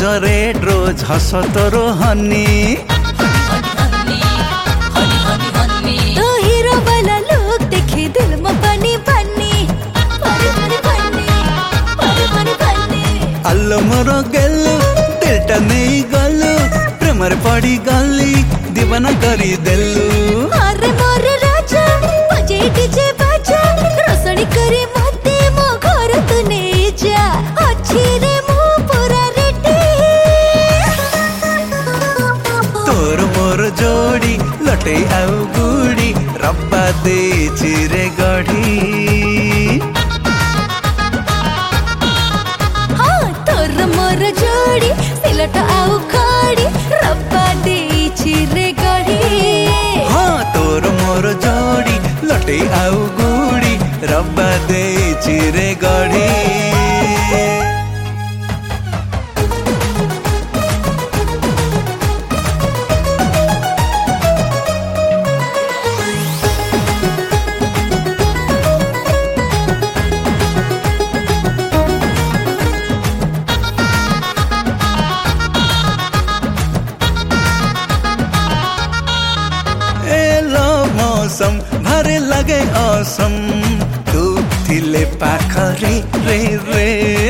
red rose हस तोर हनी तो hero वाला लुक देखी दिल में पानी पानी पानी पानी पानी पानी पानी अल्लो मोर गेलु दिलटा नहीं गलु प्रेमर पड़ी गली दीवाना करी देलु अरे मोर राजा बजे डीजे बाजा रसणी करे मते मो घर तू नहीं जा अच्छी रे मो पूरा रेडी तोर मोर जोड़ी लटे आउ गुड़ी रब्बा दे चिरे गढ़ी हाँ तोर मोर जोड़ी सिलट आउ खड़ी रब्बा दे चिरे गढ़ी हाँ तोर मोर जोड़ी लटे आउ गुड़ी रब्बा दे चिरे गढ़ी मौसम भरे लगे औसम तू थिले पाखरे रे रे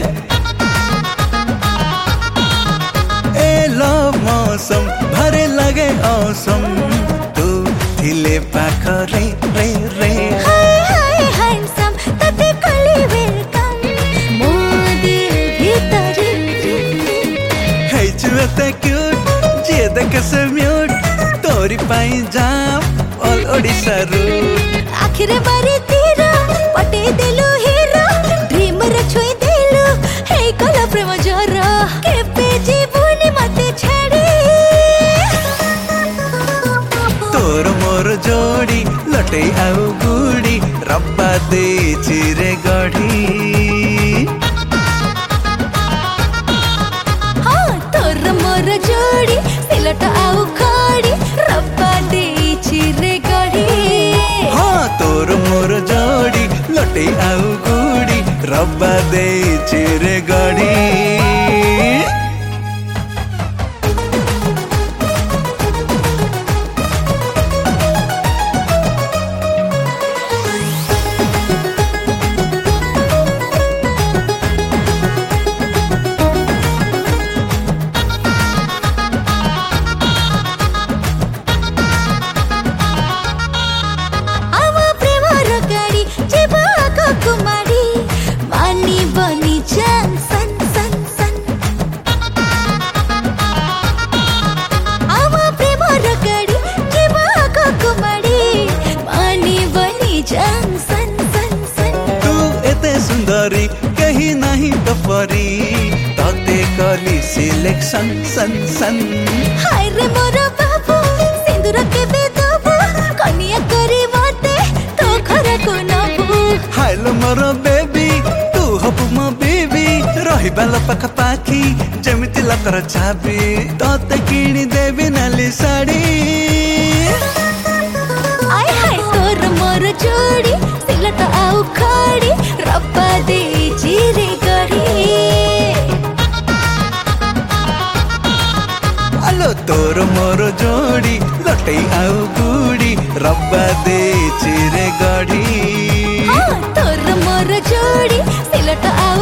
ए लव मौसम भरे लगे औसम तू थिले पाखरे रे रे हाय हैंडसम तते कली वेलकम मोदी भीतर हे जुएते क्यूट जे देखे से म्यूट तोरी पाई जाम ऑल ओडिशा रूट आखिरे बारी तेरा पटे देलु हीरो ड्रीम रे छुई देलु हे कला प्रेम जरा केबे जीवनी मते छाड़ी तोर मोर जोड़ी लटे आउ गुड़ी रब्बा दे चिरे गढ़ी हाँ तोर मोर जोड़ी सिलट आउ खड़ी रब्बा दे चिरे गढ़ी हाँ तोर मोर जोड़ी लटे आउ गुड़ी रब्बा दे चिरे गढ़ी सुंदरी कहीं नहीं तो परी तते कली सिलेक्शन सन सन हाय रे मोर बाबू सिंदूर के बेदबू कनिया करी मते तो घर को नबू हाय लो मोर बेबी तू हबु मो बेबी रही बाल पाख पाखी जेमिति लतर छाबी तते किणी देबी नाली साड़ी आय हाय तोर मोर जोड़ी सिलट आउ खड़ी रब्बा दे चिरे गढ़ी अलो तोर मोर जोड़ी लटे आउ गुड़ी रब्बा दे चिरे गढ़ी हाँ तोर मोर जोड़ी सिलट आउ